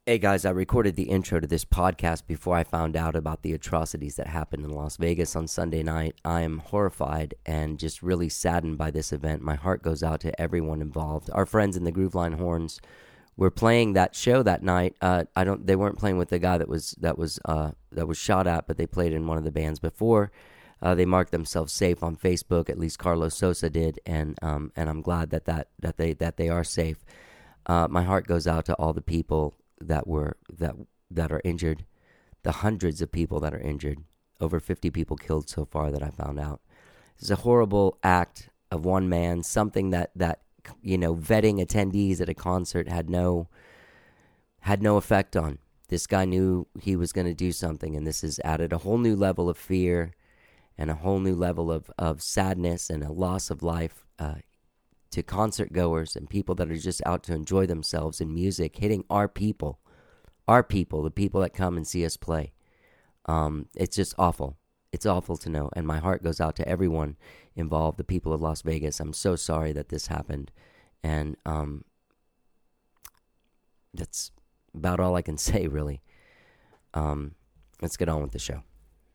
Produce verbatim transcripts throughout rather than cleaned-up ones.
Hey guys, I recorded the intro to this podcast before I found out about the atrocities that happened in Las Vegas on Sunday night. I am horrified and just really saddened by this event. My heart goes out to everyone involved. Our friends in the Grooveline Horns were playing that show that night. Uh, I don't. They weren't playing with the guy that was that was uh, that was shot at, but they played in one of the bands before. Uh, they marked themselves safe on Facebook. At least Carlos Sosa did, and um, and I'm glad that, that that they that they are safe. Uh, my heart goes out to all the people that were that that are injured, the hundreds of people that are injured, over fifty people killed so far that I found out. It's a horrible act of one man, something that that you know vetting attendees at a concert had no had no effect on. This guy knew he was going to do something, and this has added a whole new level of fear and a whole new level of of sadness and a loss of life uh, to concert goers and people that are just out to enjoy themselves in music, hitting our people, our people, the people that come and see us play. Um, it's just awful. It's awful to know, and my heart goes out to everyone involved, the people of Las Vegas. I'm so sorry that this happened, and um, that's about all I can say, really. Um, let's get on with the show.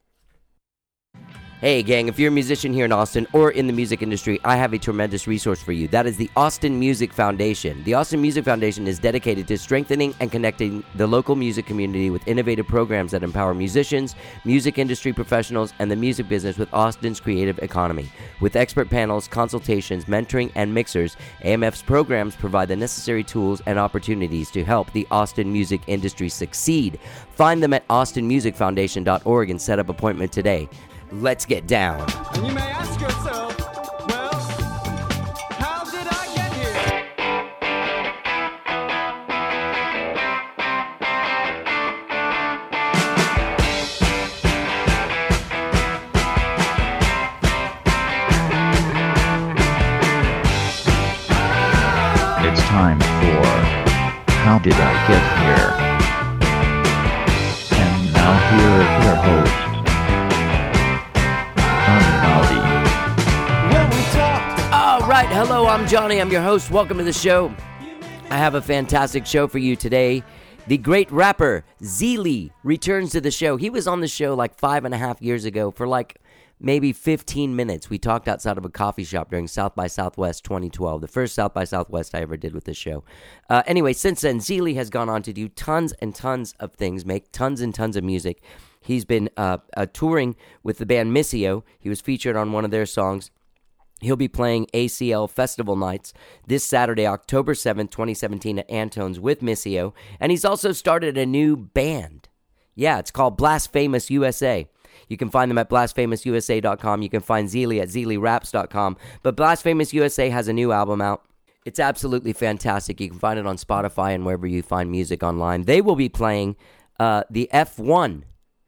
Hey gang, if you're a musician here in Austin or in the music industry, I have a tremendous resource for you. That is the Austin Music Foundation. The Austin Music Foundation is dedicated to strengthening and connecting the local music community with innovative programs that empower musicians, music industry professionals, and the music business with Austin's creative economy. With expert panels, consultations, mentoring, and mixers, A M F's programs provide the necessary tools and opportunities to help the Austin music industry succeed. Find them at austin music foundation dot org and set up an appointment today. Let's get down. And you may ask yourself, well, how did I get here? It's time for How Did I Get Here? And now here are your hosts. All right, hello, I'm Johnny. I'm your host. Welcome to the show. I have a fantastic show for you today. The great rapper Zeely returns to the show. He was on the show like five and a half years ago for like maybe fifteen minutes. We talked outside of a coffee shop during South by Southwest twenty twelve, the first South by Southwest I ever did with this show. Uh, anyway, since then, Zeely has gone on to do tons and tons of things, make tons and tons of music. He's been uh, uh, touring with the band Missio. He was featured on one of their songs. He'll be playing A C L Festival Nights this Saturday, October seventh, twenty seventeen at Antone's with Missio. And he's also started a new band. Yeah, it's called Blasphemous U S A. You can find them at blasphemous u s a dot com. You can find Zeely at zeely raps dot com. But Blasphemous U S A has a new album out. It's absolutely fantastic. You can find it on Spotify and wherever you find music online. They will be playing uh, the F one.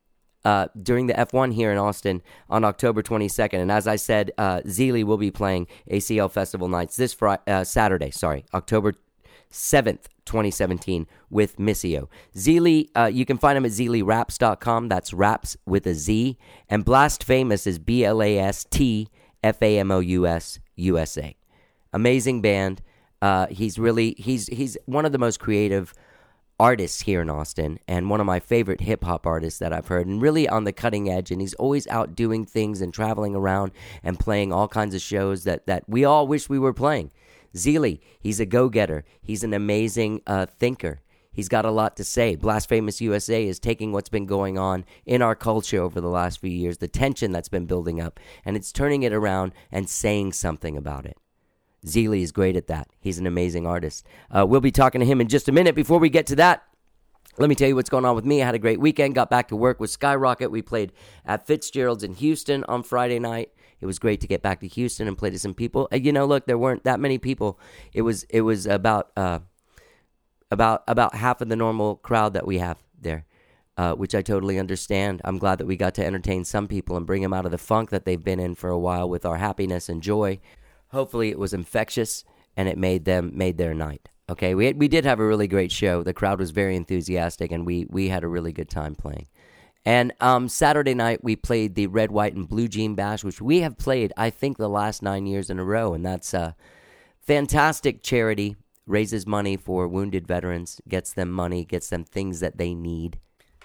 Uh, during the F one here in Austin on October twenty-second. And as I said, uh, Zeely will be playing A C L Festival Nights this Friday, uh, Saturday, sorry, October seventh, twenty seventeen with Missio. Zeely, uh, you can find him at zeely raps dot com. That's raps with a Z. And Blasphemous is B L A S T F A M O U S U S A. Amazing band. Uh, he's really, he's he's one of the most creative artists here in Austin, and one of my favorite hip-hop artists that I've heard, and really on the cutting edge, and he's always out doing things and traveling around and playing all kinds of shows that, that we all wish we were playing. Zeely, he's a go-getter. He's an amazing uh, thinker. He's got a lot to say. Blasphemous U S A is taking what's been going on in our culture over the last few years, the tension that's been building up, and it's turning it around and saying something about it. Zeely is great at that. He's an amazing artist. Uh, we'll be talking to him in just a minute. Before we get to that, let me tell you what's going on with me. I had a great weekend, got back to work with Skyrocket. We played at Fitzgerald's in Houston on Friday night. It was great to get back to Houston and play to some people. Uh, you know, look, there weren't that many people. It was it was about uh, about about half of the normal crowd that we have there, uh, which I totally understand. I'm glad that we got to entertain some people and bring them out of the funk that they've been in for a while with our happiness and joy. Hopefully it was infectious and it made them made their night. Okay, we we did have a really great show. The crowd was very enthusiastic, and we we had a really good time playing. And um, Saturday night we played the Red, White, and Blue Jean Bash, which we have played, I think, the last nine years in a row, and that's a fantastic charity, raises money for wounded veterans, gets them money, gets them things that they need.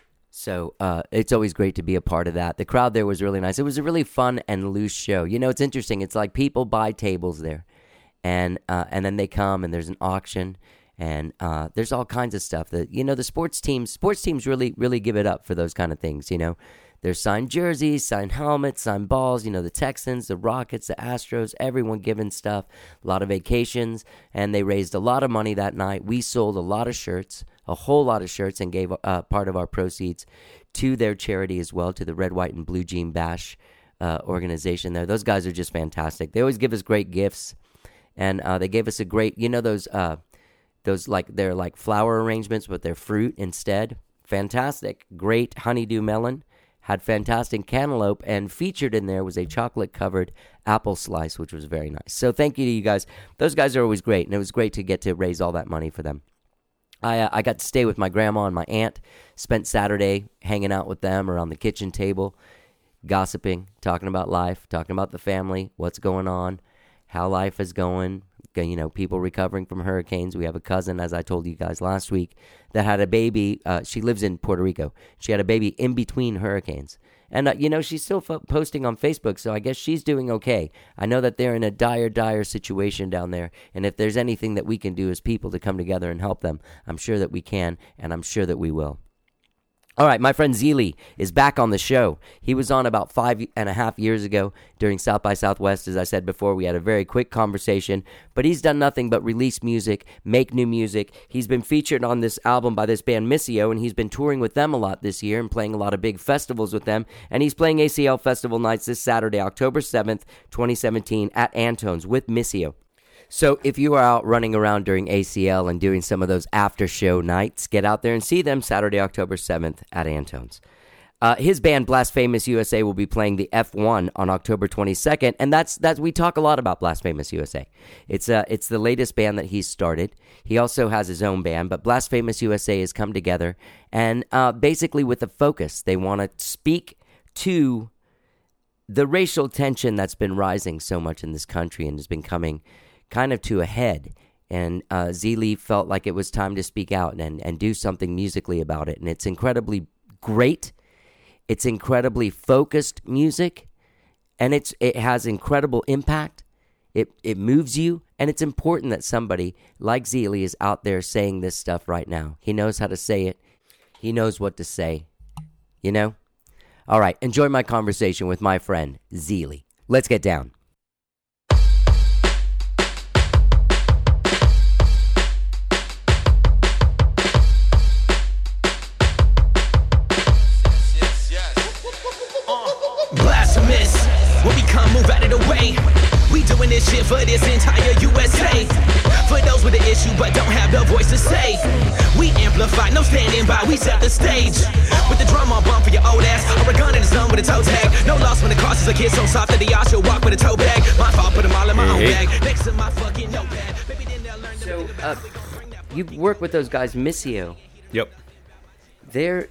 So uh, it's always great to be a part of that. The crowd there was really nice. It was a really fun and loose show. You know, it's interesting. It's like people buy tables there, and uh, and then they come and there's an auction, and uh, there's all kinds of stuff that, you know, the sports teams, sports teams really, really give it up for those kind of things, you know. There's signed jerseys, signed helmets, signed balls, you know, the Texans, the Rockets, the Astros, everyone giving stuff, a lot of vacations, and they raised a lot of money that night. We sold a lot of shirts, a whole lot of shirts, and gave uh, part of our proceeds to their charity as well, to the Red, White, and Blue Jean Bash uh, organization there. Those guys are just fantastic. They always give us great gifts, and uh, they gave us a great, you know, those, uh, those like, they're like flower arrangements, but they're fruit instead. Fantastic. Great honeydew melon. Had fantastic cantaloupe, and featured in there was a chocolate-covered apple slice, which was very nice. So thank you to you guys. Those guys are always great, and it was great to get to raise all that money for them. I uh, I got to stay with my grandma and my aunt, spent Saturday hanging out with them around the kitchen table, gossiping, talking about life, talking about the family, what's going on, how life is going, you know, people recovering from hurricanes. We have a cousin, as I told you guys last week, that had a baby. Uh, she lives in Puerto Rico. She had a baby in between hurricanes. And, uh, you know, she's still f- posting on Facebook, so I guess she's doing okay. I know that they're in a dire, dire situation down there, and if there's anything that we can do as people to come together and help them, I'm sure that we can, and I'm sure that we will. All right, my friend Zeely is back on the show. He was on about five and a half years ago during South by Southwest. As I said before, we had a very quick conversation, but he's done nothing but release music, make new music. He's been featured on this album by this band Missio, and he's been touring with them a lot this year and playing a lot of big festivals with them. And he's playing A C L Festival Nights this Saturday, October seventh, twenty seventeen, at Antone's with Missio. So if you are out running around during A C L and doing some of those after-show nights, get out there and see them Saturday, October seventh at Antone's. Uh, his band, Blasphemous U S A, will be playing the F one on October twenty-second, and that's that's we talk a lot about Blasphemous U S A. It's uh, it's the latest band that he's started. He also has his own band, but Blasphemous U S A has come together, and uh, basically with a focus. They want to speak to the racial tension that's been rising so much in this country and has been coming kind of to a head, and uh, Zeely felt like it was time to speak out and, and do something musically about it, and it's incredibly great. It's incredibly focused music, and it's it has incredible impact. It it moves you, and it's important that somebody like Zeely is out there saying this stuff right now. He knows how to say it. He knows what to say, you know? All right, enjoy my conversation with my friend Zeely. Let's get down. Blasphemous, when we come, move out of the way. We doing this shit for this entire U S A. For those with an issue but don't have the voice to say. We amplify, no standing by, we set the stage. With the drum on bump for your old ass, or a gun in the zone with a toe tag. No loss when the cost is a kid so soft that the y'all should walk with a toe bag. My fault, put them all in my own bag. Next to my fucking notepad. Baby, then they'll learn So, uh, you work with those guys, Missio. Yep. They're,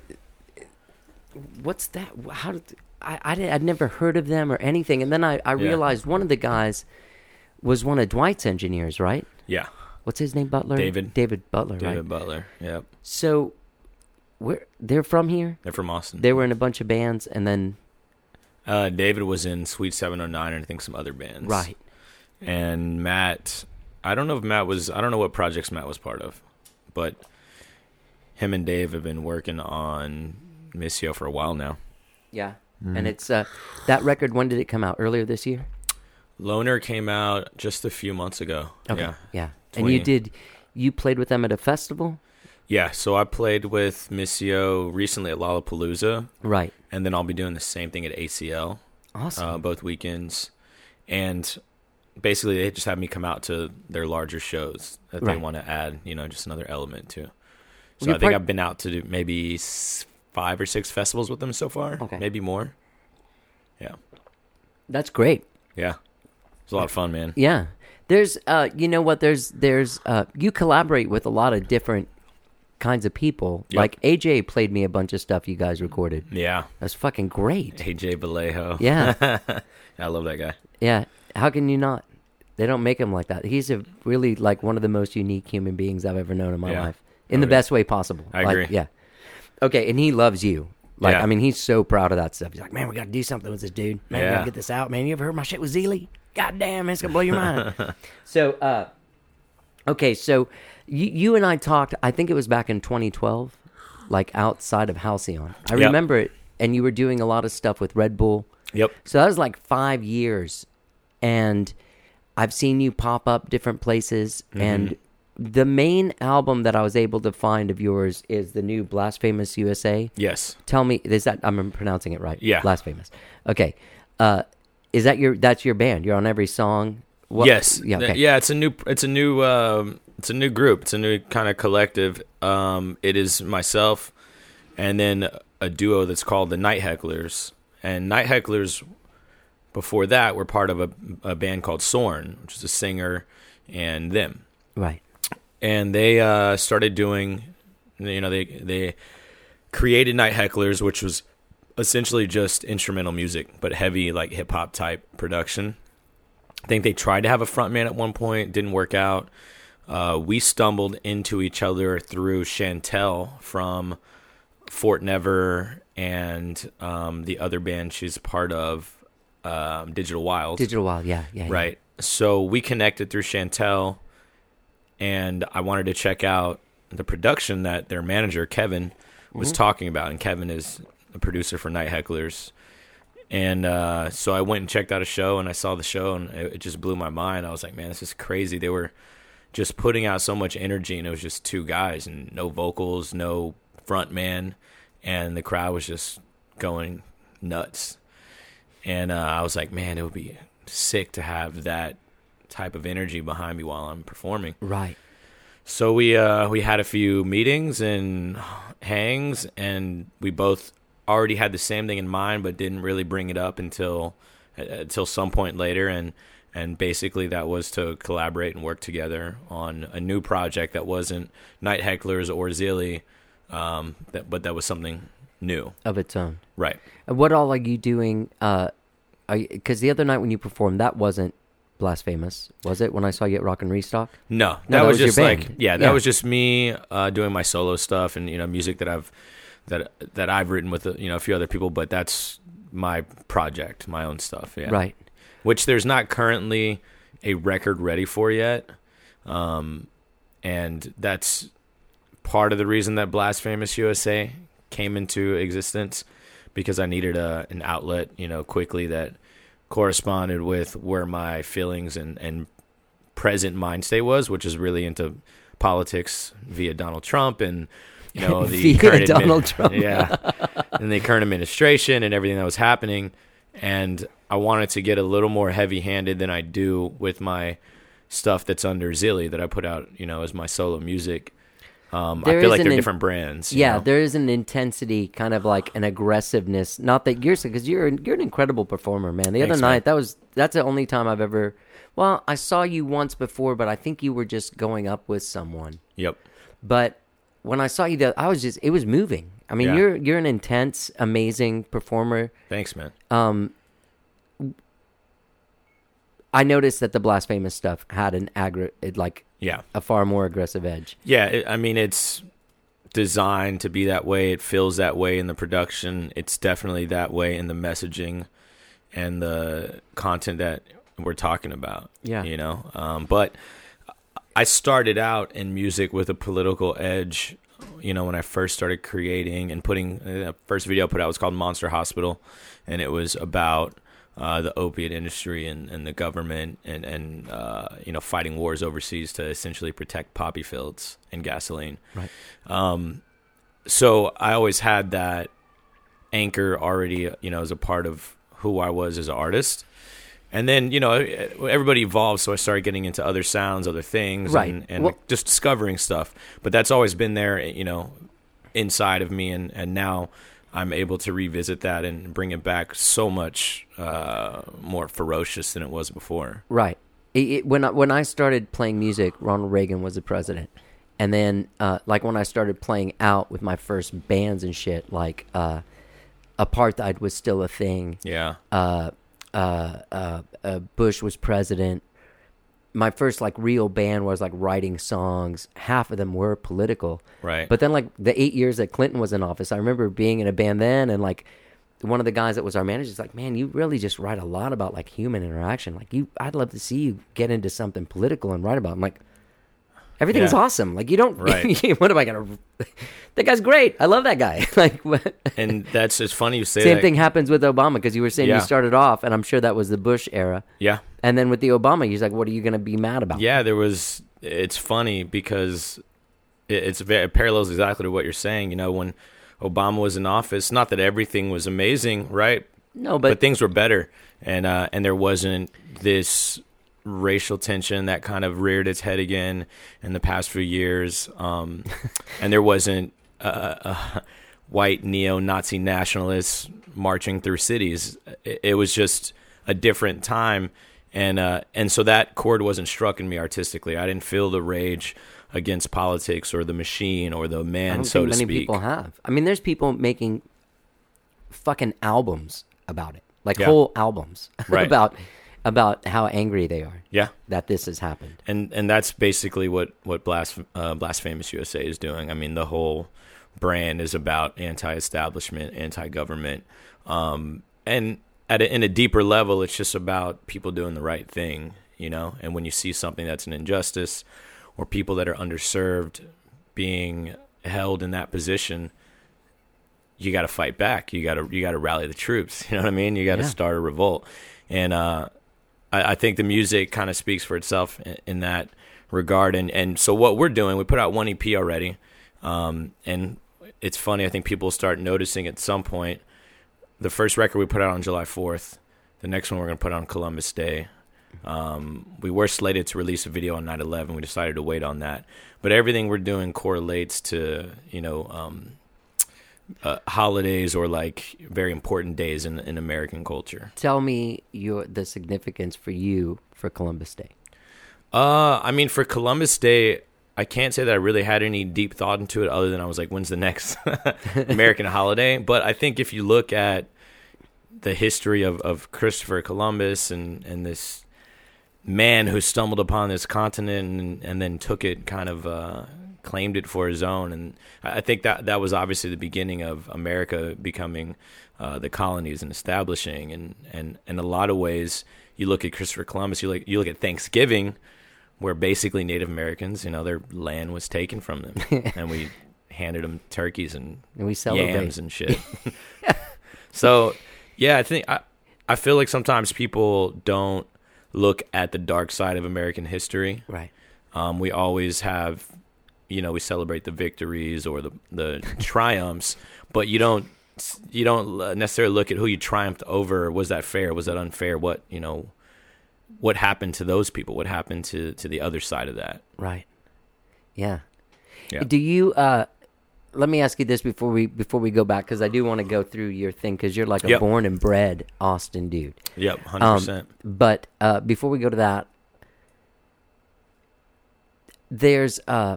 what's that? How did, I, I, I'd never heard of them or anything. And then I, I Yeah. realized one of the guys was one of Dwight's engineers, right? Yeah. What's his name, Butler? David. David Butler, David right? Butler. Yep. So, where they're from here? They're from Austin. They were in a bunch of bands, and then... Uh, David was in Sweet seven oh nine and I think some other bands. Right. And Matt, I don't know if Matt was, I don't know what projects Matt was part of, but him and Dave have been working on Missio for a while now. Yeah. And it's, uh, that record, when did it come out? Earlier this year? Loner came out just a few months ago. Okay. Yeah. Yeah. And you twenty did, you played with them at a festival? Yeah, so I played with Missio recently at Lollapalooza, Right. and then I'll be doing the same thing at A C L. Awesome. Uh, both weekends. And basically they just have me come out to their larger shows that Right. they want to add, you know, just another element to. So Well, you're I think part- I've been out to do maybe s- five or six festivals with them so far. Okay. Maybe more. Yeah. That's great. Yeah. It's a lot of fun, man. Yeah. There's, uh, you know what, there's, there's, uh, you collaborate with a lot of different kinds of people. Yep. Like, A J played me a bunch of stuff you guys recorded. Yeah. That's fucking great. A J Vallejo. Yeah. I love that guy. Yeah. How can you not? They don't make him like that. He's a really like one of the most unique human beings I've ever known in my Yeah. life, in Oh, the yeah. best way possible. I Like, agree. Yeah. Okay, and he loves you. Like, Yeah. I mean, he's so proud of that stuff. He's like, man, we got to do something with this dude. Man, we got Yeah. to get this out. Man, you ever heard my shit with Zeely? God damn, man, it's gonna blow your mind. so, uh, okay, so you you and I talked. I think it was back in twenty twelve, like outside of Halcyon. I Yep. remember it, and you were doing a lot of stuff with Red Bull. Yep. So that was like five years, and I've seen you pop up different places. Mm-hmm. And the main album that I was able to find of yours is the new Blasphemous U S A. Yes. Tell me, is that I'm pronouncing it right? Yeah. Blasphemous. Okay, uh, is that your that's your band? You're on every song. What- Yes. Yeah. Okay. Yeah. It's a new. It's a new. Um, it's a new group. It's a new kind of collective. Um, it is myself, and then a duo that's called the Night Hecklers. And Night Hecklers, before that, were part of a, a band called Sorn, which is a singer, and them. Right. And they uh, started doing. You know, they they created Night Hecklers, which was essentially just instrumental music, but heavy like hip hop type production. I think they tried to have a frontman at one point, didn't work out. Uh, we stumbled into each other through Chantel from Fort Never and um, the other band she's part of, um, Digital Wild. Digital Wild. Yeah. Yeah. yeah. Right. So we connected through Chantel, and I wanted to check out the production that their manager, Kevin, was talking about. And Kevin is a producer for Night Hecklers. And uh, so I went and checked out a show, and I saw the show, and it, it just blew my mind. I was like, man, this is crazy. They were just putting out so much energy, and it was just two guys and no vocals, no front man, and the crowd was just going nuts. And uh, I was like, man, it would be sick to have that type of energy behind me while I'm performing. Right. So we uh, we had a few meetings and hangs, and we both already had the same thing in mind, but didn't really bring it up until uh, until some point later. And and basically that was to collaborate and work together on a new project that wasn't Night Hecklers or Zeely, um, that, but that was something new. Of its own. Right. And what all are you doing? Uh, because the other night when you performed, that wasn't Blasphemous, was it? When I saw you at Rock and Restock. No, that, that was, was your just band. like yeah, that Yeah. was just me uh, doing my solo stuff and you know music that I've that that I've written with you know a few other people, but that's my project, my own stuff. Yeah, Right. Which there's not currently a record ready for yet, um, and that's part of the reason that Blasphemous U S A came into existence, because I needed a an outlet, you know, quickly that corresponded with where my feelings and, and present mind state was, which is really into politics via Donald Trump and you know the Via current Donald Trump. yeah, and the current administration and everything that was happening. And I wanted to get a little more heavy-handed than I do with my stuff that's under Zeely that I put out, you know, as my solo music. Um, I There feel is like an they're in- different brands. you Yeah, know? there is an intensity, kind of like an aggressiveness. Not that you're, because you're you're an incredible performer, man. The Thanks, other man. night, that was that's the only time I've ever. Well, I saw you once before, but I think you were just going up with someone. Yep. But when I saw you, there, I was just it was moving. I mean, Yeah. you're you're an intense, amazing performer. Thanks, man. Um, I noticed that the Blasphemous stuff had an aggr it, like Yeah. a far more aggressive edge. Yeah, it, I mean, it's designed to be that way. It feels that way in the production. It's definitely that way in the messaging and the content that we're talking about. Yeah. You know, um, but I started out in music with a political edge, you know, when I first started creating and putting, the first video I put out was called Monster Hospital, and it was about uh, the opiate industry and, and the government and, and uh, you know, fighting wars overseas to essentially protect poppy fields and gasoline. Right. Um, so I always had that anchor already, you know, as a part of who I was as an artist. And then, you know, everybody evolves, so I started getting into other sounds, other things, Right. and, and Well- just discovering stuff. But that's always been there, you know, inside of me, and, and now I'm able to revisit that and bring it back so much uh, more ferocious than it was before. Right. It, it, when I, when I started playing music, Ronald Reagan was the president, and then uh, like when I started playing out with my first bands and shit, like uh, apartheid was still a thing. Yeah. Uh, uh, uh, uh, Bush was president. my first like real band was like writing songs. Half of them were political. Right. But then like the eight years that Clinton was in office, I remember being in a band then, and like one of the guys that was our manager is like, man, you really just write a lot about like human interaction. Like you, I'd love to see you get into something political and write about it. I'm like, everything's Yeah. awesome. Like you don't, Right. what am I going to, that guy's great. I love that guy. Like what? And that's it's funny you say Same that. thing happens with Obama, because you were saying Yeah. you started off, and I'm sure that was the Bush era. Yeah. And then with the Obama, he's like, what are you going to be mad about? Yeah, there was. It's funny because it, it's very, it parallels exactly to what you're saying. You know, when Obama was in office, not that everything was amazing, right? No, But, but, things were better, and uh, and there wasn't this racial tension that kind of reared its head again in the past few years, um, and there wasn't uh, uh, white neo-Nazi nationalists marching through cities. It, it was just a different time. And uh, and so that chord wasn't struck in me artistically. I didn't feel the rage against politics or the machine or the I man, don't so think to many speak. people have. I mean, there's people making fucking albums about it, like Yeah. whole albums Right. about about how angry they are Yeah, that this has happened. and and that's basically what what Blas- uh, Blasphemous U S A is doing. I mean, the whole brand is about anti-establishment, anti-government, um, and at a, in a deeper level, it's just about people doing the right thing, you know. And when you see something that's an injustice, or people that are underserved being held in that position, you got to fight back. You got to you got to rally the troops. You know what I mean? You got to Yeah. start a revolt. And uh, I, I think the music kind of speaks for itself in, in that regard. And and so what we're doing, we put out one E P already, um, and it's funny. I think people start noticing at some point. The first record we put out on July fourth. The next one we're going to put on Columbus Day. Um, we were slated to release a video on nine eleven. We decided to wait on that. But everything we're doing correlates to, you know, um, uh, holidays or like very important days in, in American culture. Tell me your the significance for you for Columbus Day. Uh, I mean, for Columbus Day, I can't say that I really had any deep thought into it other than I was like, when's the next American holiday? But I think if you look at the history of, of Christopher Columbus and, and this man who stumbled upon this continent and, and then took it, kind of uh, claimed it for his own. And I think that that was obviously the beginning of America becoming uh, the colonies and establishing. And, and in a lot of ways, you look at Christopher Columbus, you look, you look at Thanksgiving, where basically Native Americans, you know, their land was taken from them. And we handed them turkeys and, And we celebrate. yams and shit. So, yeah, I think I, I feel like sometimes people don't look at the dark side of American history. Right. Um, we always have, you know, we celebrate the victories or the the triumphs, but you don't you don't necessarily look at who you triumphed over. Was that fair? Was that unfair? What, you know, what happened to those people? What happened to, to the other side of that? Right. Yeah. Yeah. Do you? Uh, let me ask you this before we before we go back, because I do want to go through your thing, because you're like a Yep. born and bred Austin dude. Yep, one hundred Um, percent. But uh, before we go to that, there's uh,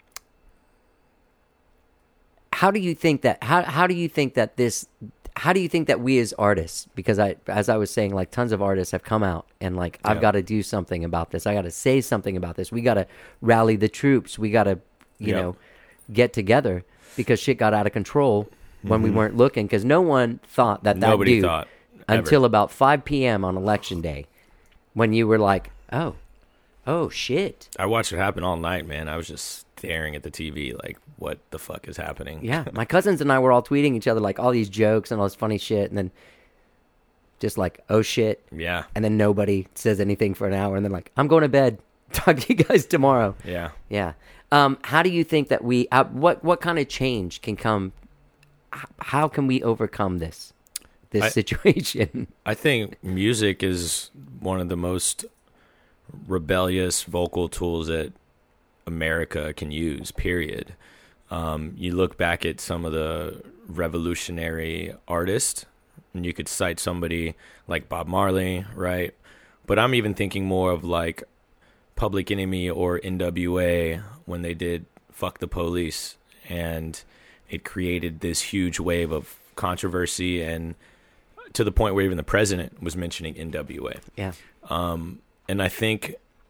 how do you think that how how do you think that this how do you think that we as artists, because I as I was saying, like tons of artists have come out and like I've Yeah. got to do something about this. I got to say something about this. We got to rally the troops. We got to you Yep. know get together, because shit got out of control when we weren't looking, because no one thought that that Nobody dude thought, ever. until about five p.m. on election day, when you were like, oh, oh shit. I watched it happen all night, man. I was just staring at the T V like, what the fuck is happening? Yeah, my cousins and I were all tweeting each other like all these jokes and all this funny shit, and then just like, oh shit, Yeah. and then nobody says anything for an hour, and then like, I'm going to bed. Talk to you guys tomorrow. Yeah. Yeah. Um, how do you think that we? Uh, what what kind of change can come? h- How can we overcome this this I- situation? I think music is one of the most rebellious vocal tools that America can use, period. Um, you look back at some of the revolutionary artists, and you could cite somebody like Bob Marley, right? But I'm even thinking more of like Public Enemy or N W A when they did Fuck the Police, and it created this huge wave of controversy, and to the point where even the president was mentioning N W A. Yeah. Um, and I think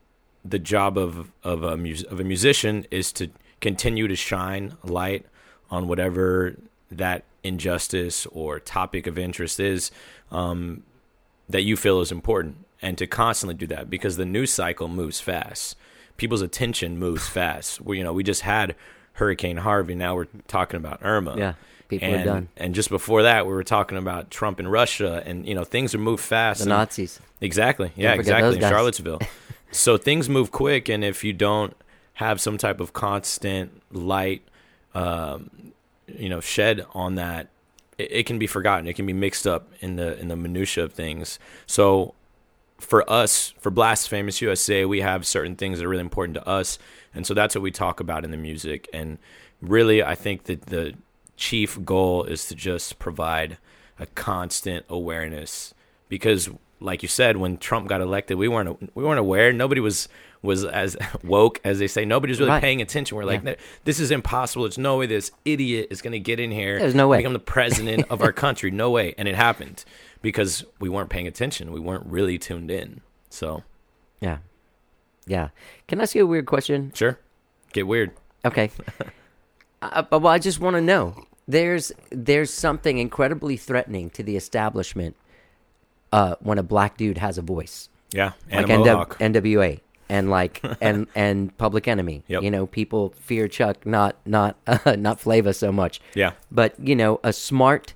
the job of of a mus- of a musician is to continue to shine light on whatever that injustice or topic of interest is um, that you feel is important, and to constantly do that, because the news cycle moves fast. People's attention moves fast. We, you know, we just had Hurricane Harvey. Now we're talking about Irma. Yeah, people and, are done. And just before that, we were talking about Trump and Russia, and you know, things are moved fast. The and, Nazis. Exactly. Yeah, forget exactly. those In guys. Charlottesville. So things move quick, and if you don't have some type of constant light, um, you know, shed on that, it, it can be forgotten. It can be mixed up in the in the minutia of things. So for us, for Blasphemous U S A, we have certain things that are really important to us, and so that's what we talk about in the music. And really, I think that the chief goal is to just provide a constant awareness, because like you said, when Trump got elected, we weren't we weren't aware. Nobody was was as woke as they say. Nobody's really Right. paying attention. We're like, Yeah. this is impossible. There's no way this idiot is going to get in here. There's no way. Become the president of our country. No way. And it happened because we weren't paying attention. We weren't really tuned in. So Yeah. Yeah. Can I ask you a weird question? sure, get weird. Okay. uh, but well, I just want to know. There's there's something incredibly threatening to the establishment uh, when a black dude has a voice, Yeah, and like a N mohawk. W A and like and and Public Enemy. Yep. You know, people fear Chuck, not not uh, not Flava so much. Yeah. But you know, a smart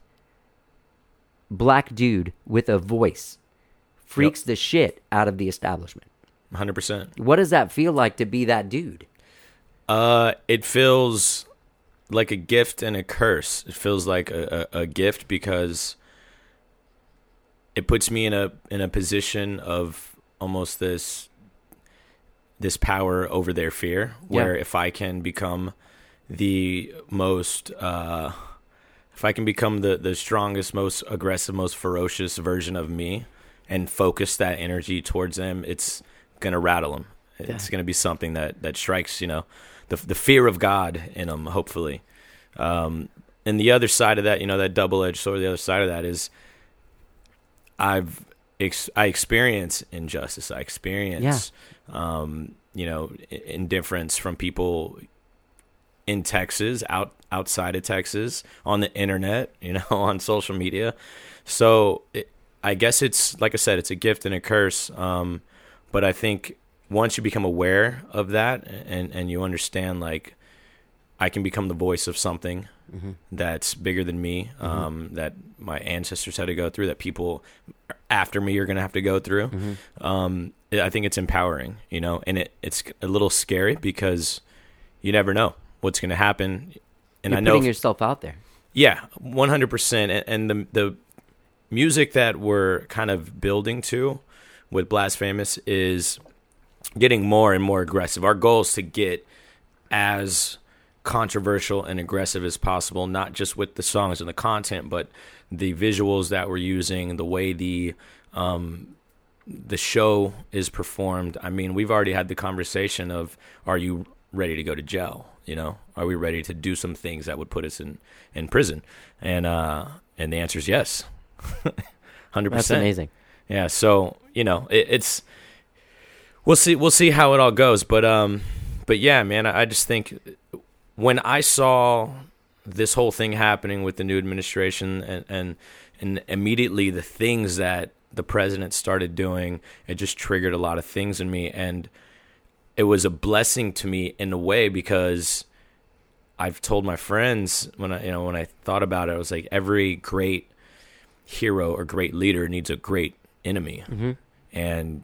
black dude with a voice freaks the shit out of the establishment. one hundred percent. What does that feel like to be that dude? Uh, it feels like a gift and a curse. It feels like a, a, a gift because it puts me in a in a position of almost this this power over their fear, where Yeah. if I can become the most uh, if I can become the, the strongest, most aggressive, most ferocious version of me and focus that energy towards them, it's gonna rattle them. It's gonna be something that, that strikes, you know, the the fear of God in them, hopefully. Um, and the other side of that, you know, that double-edged sword, the other side of that is I've ex- I experience injustice. I experience, um, you know, i- indifference from people in Texas, out outside of Texas, on the internet, you know, on social media. So it, I guess it's, like I said, it's a gift and a curse. Um, but I think once you become aware of that and, and you understand, like, I can become the voice of something Mm-hmm. that's bigger than me, um, that my ancestors had to go through, that people after me are going to have to go through. Mm-hmm. Um, I think it's empowering, you know, and it, it's a little scary because you never know what's going to happen. And You're I know, putting yourself out there. yeah, one hundred percent. And, and the the music that we're kind of building to with Blasphemous is getting more and more aggressive. Our goal is to get as controversial and aggressive as possible, not just with the songs and the content, but the visuals that we're using, the way the um, the show is performed. I mean, we've already had the conversation of, are you ready to go to jail? You know, are we ready to do some things that would put us in, in prison? And uh, and the answer is yes, one hundred That's percent. amazing. Yeah, so you know, it, it's we'll see we'll see how it all goes, but um, but yeah, man, I, I just think when I saw this whole thing happening with the new administration and and and immediately the things that the president started doing, it just triggered a lot of things in me, and it was a blessing to me in a way, because I've told my friends when I you know when I thought about it, I was like, every great hero or great leader needs a great enemy, Mm-hmm. and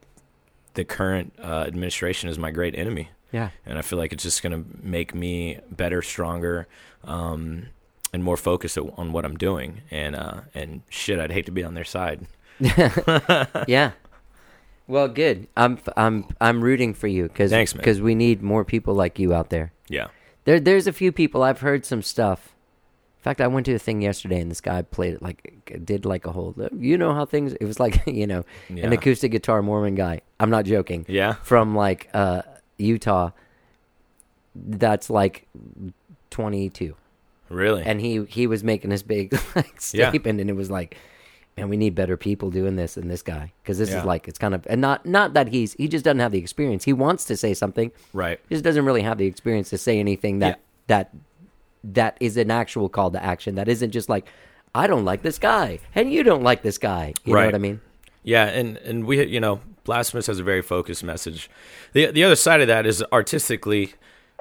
the current uh, administration is my great enemy. Yeah. And I feel like it's just going to make me better, stronger, um, and more focused on what I'm doing. And uh, and shit, I'd hate to be on their side. Yeah. Well, good. I'm I'm I'm rooting for you because Thanks, man. because we need more people like you out there. Yeah. There there's a few people. I've heard some stuff. In fact, I went to a thing yesterday and this guy played it like did like a whole. You know how things. It was like you know an Yeah. acoustic guitar Mormon guy. I'm not joking. Yeah. From like uh, Utah. That's like twenty-two. Really? And he he was making this big like Yeah. statement, and it was like, And we need better people doing this than this guy, because this Yeah. is like, it's kind of, and not not that he's he just doesn't have the experience. He wants to say something, Right. he just doesn't really have the experience to say anything that Yeah. that that is an actual call to action. That isn't just like, I don't like this guy and you don't like this guy. You know Right. what I mean? Yeah, and and we, you know, Blasphemous has a very focused message. The the other side of that is artistically,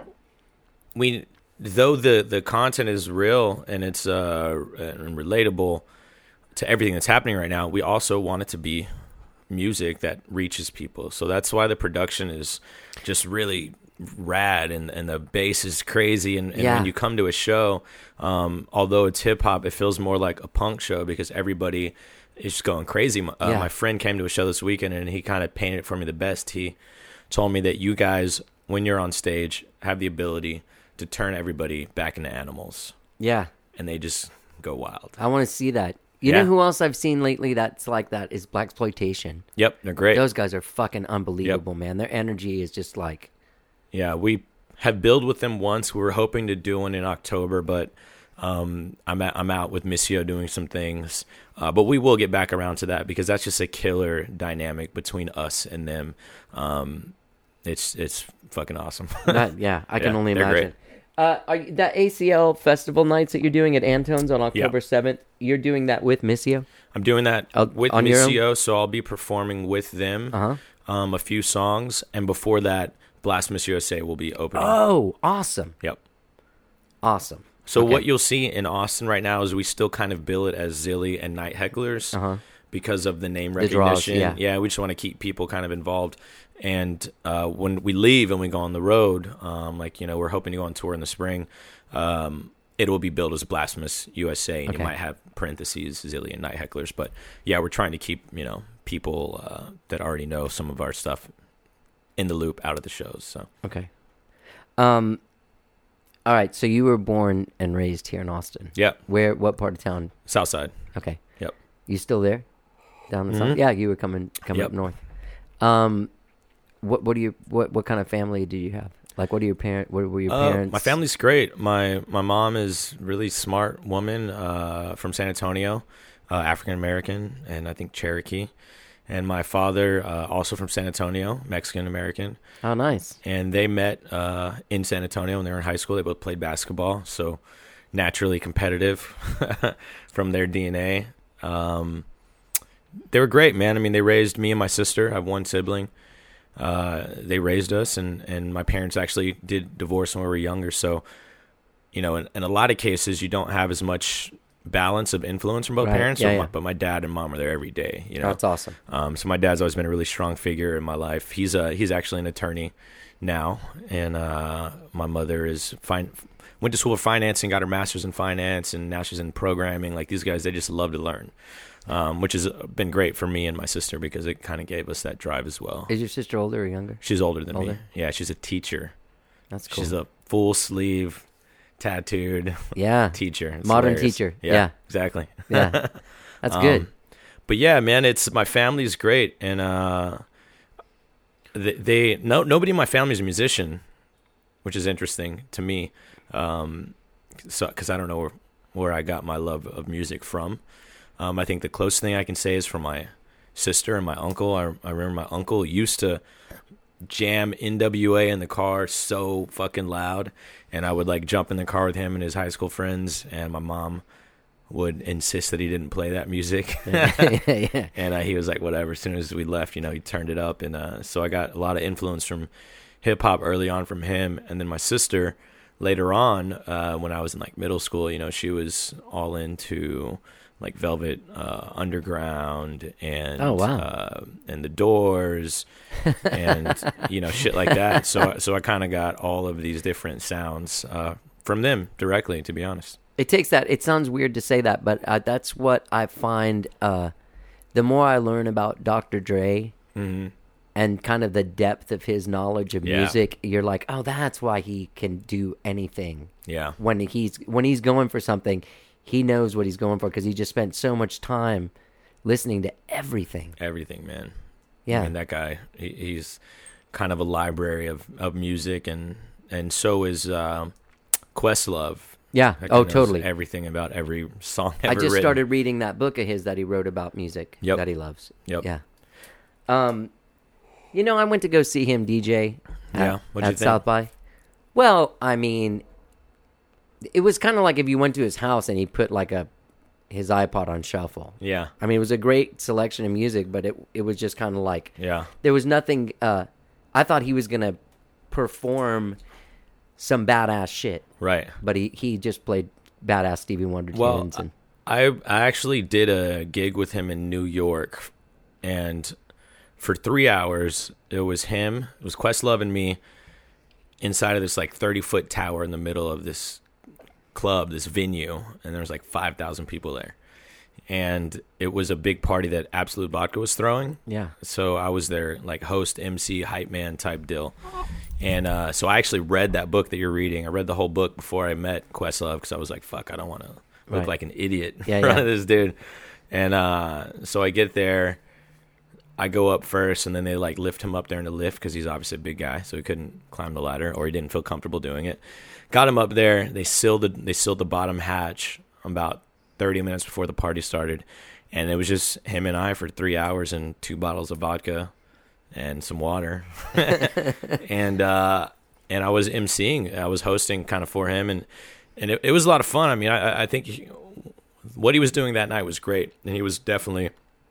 we though the the content is real and it's uh and relatable to everything that's happening right now, we also want it to be music that reaches people. So that's why the production is just really rad, and, and the bass is crazy. And, and Yeah. when you come to a show, um, although it's hip hop, it feels more like a punk show because everybody is just going crazy. Uh, Yeah. My friend came to a show this weekend and he kind of painted it for me the best. He told me that you guys, when you're on stage, have the ability to turn everybody back into animals, Yeah. and they just go wild. I want to see that. You Yeah. know who else I've seen lately that's like that is Blaxploitation. Yep, they're great. Those guys are fucking unbelievable, man. Their energy is just like, Yeah, we have billed with them once. We were hoping to do one in October, but um, I'm at, I'm out with Missio doing some things. Uh, but we will get back around to that because that's just a killer dynamic between us and them. Um, it's it's fucking awesome. that, yeah, I can Yeah, only they're imagine. great. Uh, are, you- that A C L festival nights that you're doing at Antone's on October seventh, you're doing that with Missio? I'm doing that Oh, with on your own? Missio, so I'll be performing with them Uh-huh. um, a few songs, and before that, Blasphemous U S A will be opening. Oh, awesome. Yep. Awesome. So Okay. what you'll see in Austin right now is we still kind of bill it as Zilly and Night Hecklers Uh-huh. because of the name The draws, recognition. yeah. we just want to keep people kind of involved. And uh, when we leave and we go on the road, um, like, you know, we're hoping to go on tour in the spring, um, it will be billed as Blasphemous U S A, and Okay. you might have parentheses Zilly and Night Hecklers. But yeah, we're trying to keep, you know, people uh, that already know some of our stuff in the loop out of the shows. So Okay. Um. All right. So you were born and raised here in Austin. yeah, Where? What part of town? Southside. Okay. Yep. You still there? Down the south? Mhm. Yeah, you were coming coming Yep. up north. Um. What? What do you? What? What kind of family do you have? Like, what are your parent? What were your Uh, parents? my family's great. My my mom is really smart woman uh, from San Antonio, uh, African American, and I think Cherokee. And my father uh, also from San Antonio, Mexican American. Oh, nice. And they met uh, in San Antonio when they were in high school. They both played basketball, so naturally competitive from their D N A. Um, they were great, man. I mean, they raised me and my sister. I have one sibling. Uh, they raised us, and, and my parents actually did divorce when we were younger. So, you know, in, in a lot of cases, you don't have as much balance of influence from both Right. parents. Yeah, so yeah. My, but my dad and mom are there every day. You know, That's awesome. um, so my dad's always been a really strong figure in my life. He's a he's actually an attorney now, and uh, my mother is fine. Went to school for finance and got her master's in finance, and now she's in programming. Like, these guys, they just love to learn, um, which has been great for me and my sister because it kind of gave us that drive as well. Is your sister older or younger? She's older than me. Older? Yeah, she's a teacher. That's cool. She's a full sleeve, tattooed yeah. teacher. It's Modern hilarious. teacher. Yeah, Yeah. exactly. Yeah. That's Um, good. But yeah, man, it's my family's great, and uh, they, they no nobody in my family is a musician, which is interesting to me. Um, so because I don't know where, where I got my love of music from. Um, I think the closest thing I can say is from my sister and my uncle. I, I remember my uncle used to jam N W A in the car so fucking loud, and I would like jump in the car with him and his high school friends, and my mom would insist that he didn't play that music. yeah. And uh, he was like, whatever. As soon as we left, you know, he turned it up. And uh, so I got a lot of influence from hip hop early on from him. And then my sister later on, uh, when I was in like middle school, you know, she was all into like Velvet uh, Underground and Oh, wow. uh, and the Doors and you know, shit like that. So so I kind of got all of these different sounds uh, from them directly, to be honest. It takes that. It sounds weird to say that, but uh, that's what I find. Uh, the more I learn about Doctor Dre Mm-hmm. and kind of the depth of his knowledge of Yeah. music, you're like, oh, that's why he can do anything. Yeah. When he's when he's going for something, he knows what he's going for because he just spent so much time listening to everything. Everything, man. Yeah. I mean, that guy, he, he's kind of a library of, of music, and and so is uh, Questlove. Yeah. That Oh, guy knows totally. Everything about every song I ever just written. started reading that book of his that he wrote about music Yep. that he loves. Yep. Yeah. Um, you know, I went to go see him D J at, Yeah, what'd you at think? South by. Well, I mean, it was kind of like if you went to his house and he put like a his iPod on shuffle. Yeah. I mean, it was a great selection of music, but it it was just kind of like Yeah. there was nothing. Uh, I thought he was gonna perform some badass shit, Right. but he he just played badass Stevie Wonder Well, tunes and. I I actually did a gig with him in New York, and for three hours it was him, it was Questlove and me inside of this like thirty foot tower in the middle of this club, this venue, and there was like five thousand people there, and it was a big party that Absolute Vodka was throwing. Yeah. So I was their like host, M C, hype man type deal. And uh, so I actually read that book that you're reading. I read the whole book before I met Questlove because I was like, fuck, I don't want to look Right. like an idiot in Yeah, front yeah. of this dude. And uh, so I get there. I go up first, and then they like lift him up there in the lift because he's obviously a big guy, so he couldn't climb the ladder, or he didn't feel comfortable doing it. Got him up there. They sealed the they sealed the bottom hatch about thirty minutes before the party started, and it was just him and I for three hours and two bottles of vodka and some water, and uh, and I was emceeing. I was hosting kind of for him, and and it, it was a lot of fun. I mean, I, I think he, what he was doing that night was great, and he was definitely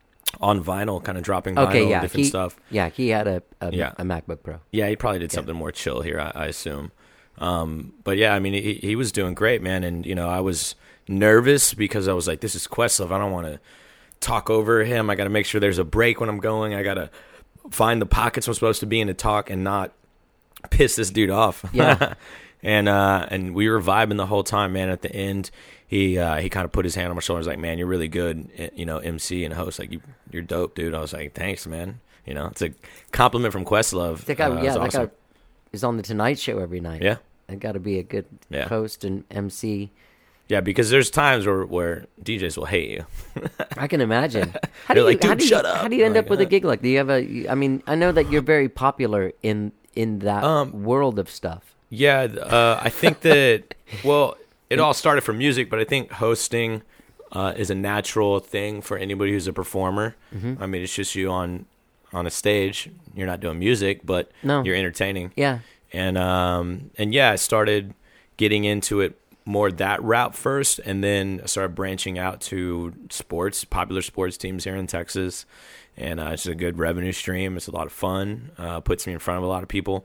on vinyl, kind of dropping vinyl, Okay, yeah, different he, stuff. Yeah, he had a a, Yeah. a MacBook Pro. Yeah, he probably did something more chill here, I, I assume. Um, but yeah, I mean, he, he was doing great, man. And, you know, I was nervous because I was like, this is Questlove. I don't want to talk over him. I got to make sure there's a break when I'm going. I got to find the pockets I'm supposed to be in to talk and not piss this dude off. Yeah. and uh, and we were vibing the whole time, man. At the end, he uh, he kind of put his hand on my shoulder. He was like, man, you're really good, eh, you know, M C and host. Like, you, you're dope, dude. I was like, thanks, man. You know, it's a compliment from Questlove. That guy, Uh, it yeah, was that awesome. guy is on the Tonight Show every night. Yeah. That got to be a good Yeah. host and M C. Yeah, because there's times where, where D Js will hate you. I can imagine. How They're do you, like, how "Dude, do you, shut up." How do you end Like, up with a uh, gig like? Do you have a? I mean, I know that you're very popular in in that Um, world of stuff. Yeah, uh, I think that, well, it all started from music, but I think hosting uh, is a natural thing for anybody who's a performer. Mm-hmm. I mean, it's just you on on a stage. You're not doing music, but No. you're entertaining. Yeah. And um and yeah, I started getting into it more that route first, and then I started branching out to sports, popular sports teams here in Texas, and uh, it's a good revenue stream. It's a lot of fun. Uh, puts me in front of a lot of people,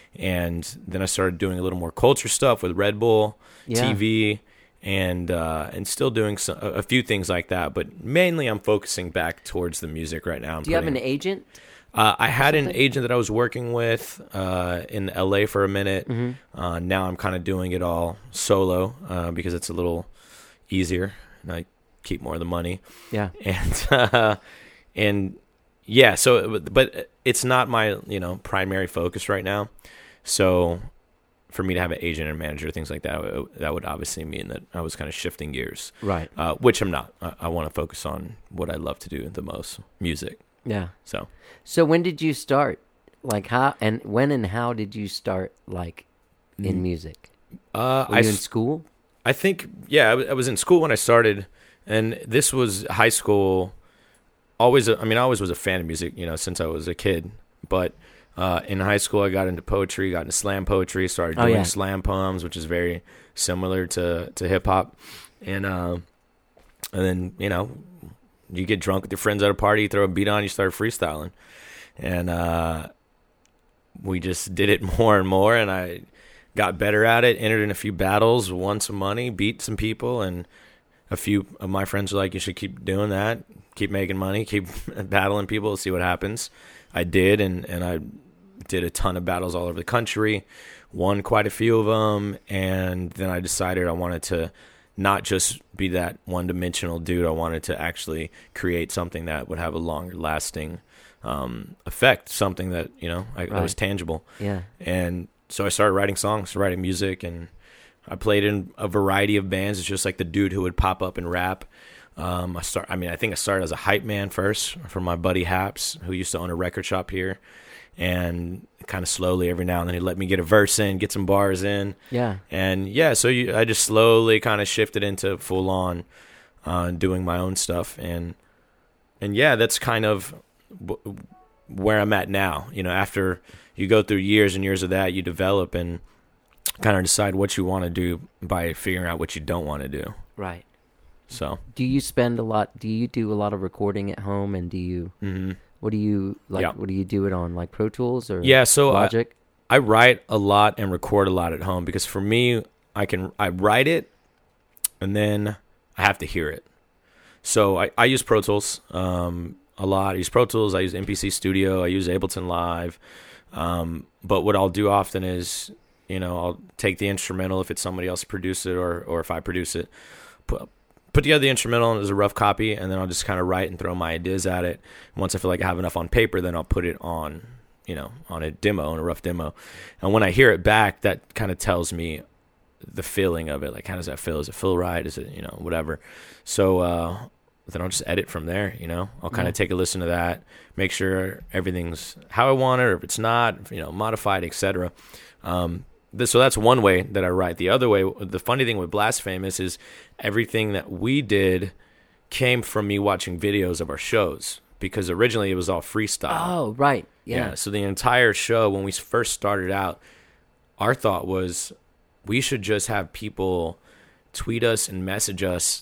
and then I started doing a little more culture stuff with Red Bull, Yeah. T V, and uh, and still doing some, a a few things like that. But mainly, I'm focusing back towards the music right now. I'm Do you have an putting- agent? uh, I had an agent that I was working with uh, in L A for a minute. Mm-hmm. Uh, now I'm kind of doing it all solo uh, because it's a little easier, and I keep more of the money. Yeah. And uh, and yeah, so but it's not my you know primary focus right now. So for me to have an agent and manager, things like that, that would obviously mean that I was kind of shifting gears, Right. uh, which I'm not. I, I want to focus on what I love to do the most, music. Yeah. So. So when did you start? Like how and when and how did you start like in music? Uh, Were I you in s- school? I think, yeah, I, w- I was in school when I started, and this was high school. Always, a- I mean, I always was a fan of music, you know, since I was a kid. But uh, in high school, I got into poetry, got into slam poetry, started Oh, doing yeah. slam poems, which is very similar to, to hip hop. And uh, and then, you know, you get drunk with your friends at a party, you throw a beat on, you start freestyling. And uh, we just did it more and more, and I got better at it, entered in a few battles, won some money, beat some people, and a few of my friends were like, you should keep doing that, keep making money, keep battling people, see what happens. I did, and, and I did a ton of battles all over the country, won quite a few of them, and then I decided I wanted to not just be that one-dimensional dude. I wanted to actually create something that would have a longer-lasting um, effect, something that, you know, I, that was Right. tangible. Yeah. And so I started writing songs, writing music, and I played in a variety of bands. It's just like the dude who would pop up and rap. Um, I start. I mean, I think I started as a hype man first for my buddy Haps, who used to own a record shop here, and kind of slowly every now and then he'd let me get a verse in, get some bars in. Yeah. And yeah, so you, I just slowly kind of shifted into full on uh, doing my own stuff. And, and yeah, that's kind of w- where I'm at now. You know, after you go through years and years of that, you develop and kind of decide what you want to do by figuring out what you don't want to do. Right. So do you spend a lot, do you do a lot of recording at home, and do you, mm-hmm. what do you, like, yeah. what do you do it on, like Pro Tools or yeah, so Logic? I, I write a lot and record a lot at home because for me, I can, I write it and then I have to hear it. So I, I use Pro Tools um, a lot. I use Pro Tools. I use M P C Studio. I use Ableton Live. Um, but what I'll do often is, you know, I'll take the instrumental if it's somebody else produce it, or, or if I produce it, put, put together the instrumental as a rough copy, and then I'll just kind of write and throw my ideas at it. Once I feel like I have enough on paper, then I'll put it on, you know, on a demo, on a rough demo. And when I hear it back, that kind of tells me the feeling of it. Like, how does that feel? Does it feel right? Is it, you know, whatever. So uh, then I'll just edit from there, you know. I'll kind of yeah. take a listen to that, make sure everything's how I want it, or if it's not, you know, modified, et cetera. Um, So that's one way that I write. The other way, the funny thing with Blasphemous is everything that we did came from me watching videos of our shows, because originally it was all freestyle. Oh, right. Yeah. yeah. So the entire show, when we first started out, our thought was we should just have people tweet us and message us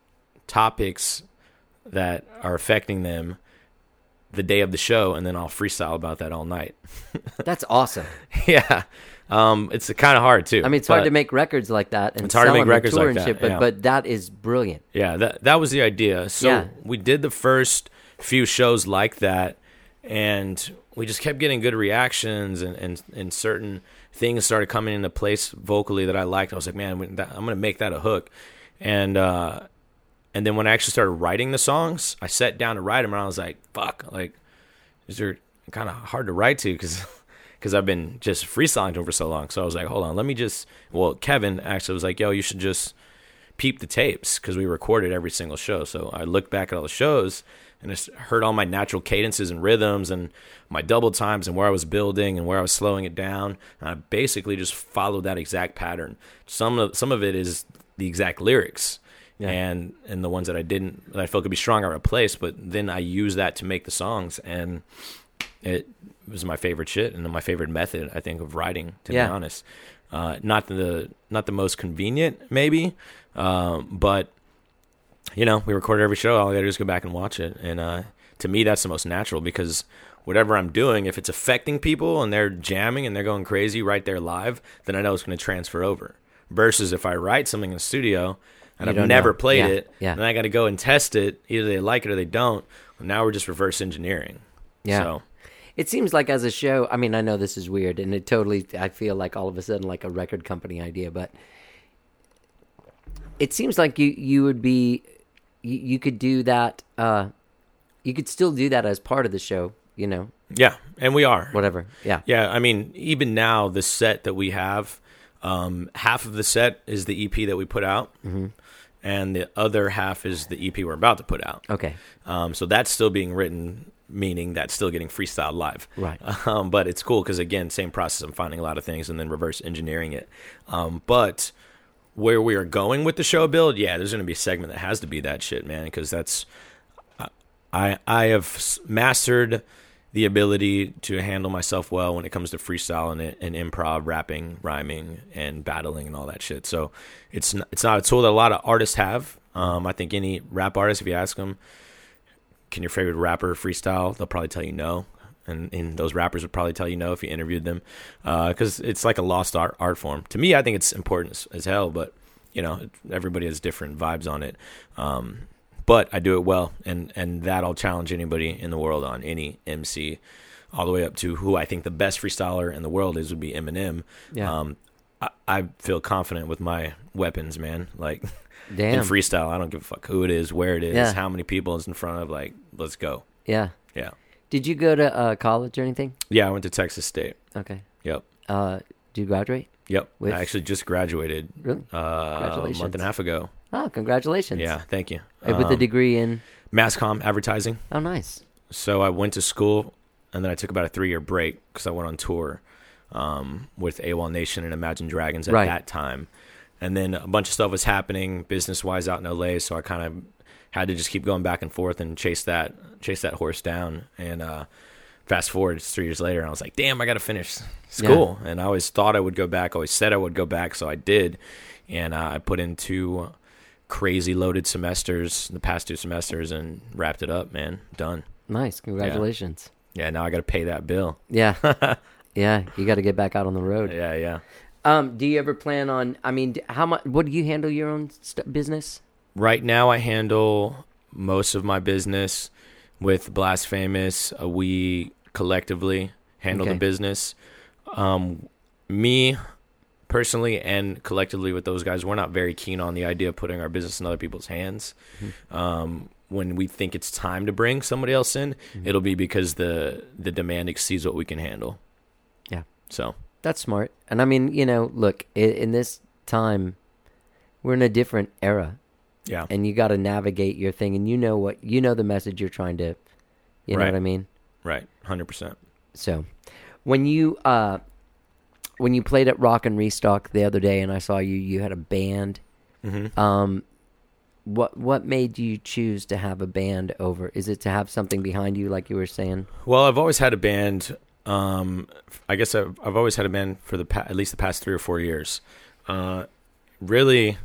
topics that are affecting them the day of the show, and then I'll freestyle about that all night. That's awesome. yeah. Um, it's kind of hard too. I mean, it's hard to make records like that and it's hard to sell make them records and tour like and that, shit, but yeah. but that is brilliant. Yeah, that that was the idea. So Yeah. we did the first few shows like that, and we just kept getting good reactions, and, and, and certain things started coming into place vocally that I liked. I was like, man, I'm going to make that a hook. And uh, and then when I actually started writing the songs, I sat down to write them, and I was like, fuck, like, these are kind of hard to write to, because because I've been just freestyling over so long. So I was like, hold on, let me just, well, Kevin actually was like, yo, you should just peep the tapes, because we recorded every single show. So I looked back at all the shows and just heard all my natural cadences and rhythms and my double times and where I was building and where I was slowing it down. And I basically just followed that exact pattern. Some of some of it is the exact lyrics. Yeah. And and the ones that I didn't, that I felt could be strong, I replaced. But then I used that to make the songs, and it was my favorite shit and my favorite method, I think, of writing. To yeah. be honest, uh, not the not the most convenient, maybe, um, but you know, we recorded every show. All I gotta do is go back and watch it, and uh, to me, that's the most natural, because whatever I'm doing, if it's affecting people and they're jamming and they're going crazy right there live, then I know it's going to transfer over. Versus if I write something in the studio and You I've never know. played Yeah, it, yeah. and I got to go and test it. Either they like it or they don't. Well, now we're just reverse engineering. Yeah. So, It seems like as a show, I mean, I know this is weird, and it totally, I feel like all of a sudden like a record company idea, but it seems like you, you would be, you, you could do that, uh, you could still do that as part of the show, you know, yeah, and we are. whatever. Yeah. Yeah, I mean, even now, the set that we have, um, half of the set is the E P that we put out, Mm-hmm. and the other half is the E P we're about to put out. Okay. Um, so that's still being written, meaning that's still getting freestyled live. Right. Um, but it's cool because, again, same process. I'm finding a lot of things and then reverse engineering it. Um, but where we are going with the show build, yeah, there's going to be a segment that has to be that shit, man, because that's I I have s- mastered the ability to handle myself well when it comes to freestyle and, and improv, rapping, rhyming, and battling and all that shit. So it's not, it's not a tool that a lot of artists have. Um, I think any rap artist, if you ask them, can your favorite rapper freestyle, they'll probably tell you no. And, and those rappers would probably tell you no if you interviewed them, because uh, it's like a lost art, art form. To me, I think it's important as, as hell, but you know, everybody has different vibes on it. Um, but I do it well, and, and that I'll challenge anybody in the world on, any M C, all the way up to who I think the best freestyler in the world is would be Eminem. Yeah. Um, I, I feel confident with my weapons, man. Like, Damn. in freestyle, I don't give a fuck who it is, where it is, Yeah. how many people it's in front of. Like, let's go. Yeah. Yeah. Did you go to uh, college or anything? Yeah, I went to Texas State. Okay. Yep. Uh, did you graduate? Yep. With- I actually just graduated Really? uh, a Congratulations. month and a half ago. Oh, congratulations. Yeah, thank you. Uh, With a Um, degree in, Mass comm advertising. oh, nice. So I went to school and then I took about a three year break because I went on tour um, with AWOL Nation and Imagine Dragons at Right. that time. And then a bunch of stuff was happening business wise out in L A, so I kind of had to just keep going back and forth and chase that chase that horse down. And uh, fast forward, it's three years later, and I was like, damn, I got to finish school. Yeah. And I always thought I would go back, always said I would go back, so I did. And uh, I put in two crazy loaded semesters, the past two semesters, and wrapped it up, man. Done. Nice. Congratulations. Yeah, now I got to pay that bill. Yeah. Yeah, you got to get back out on the road. Yeah, yeah. Um, do you ever plan on, I mean, d- how much, what do you handle your own st- business? Right now I handle most of my business with Blasphemous. Uh, we collectively handle Okay. the business. Um, me personally and collectively with those guys, we're not very keen on the idea of putting our business in other people's hands. Mm-hmm. Um, when we think it's time to bring somebody else in, mm-hmm. it'll be because the the demand exceeds what we can handle. Yeah. So that's smart. And I mean, you know, look, in, in this time, we're in a different era. Yeah. And you got to navigate your thing, and you know what, you know the message you're trying to, you know Right. what I mean? Right. one hundred percent. So, when you uh, when you played at Rock and Restock the other day, and I saw you, you had a band. Mm-hmm. Um, what what made you choose to have a band over? Is it to have something behind you, like you were saying? Well, I've always had a band. Um, I guess I've, I've always had a band for the pa- at least the past three or four years. Uh, really,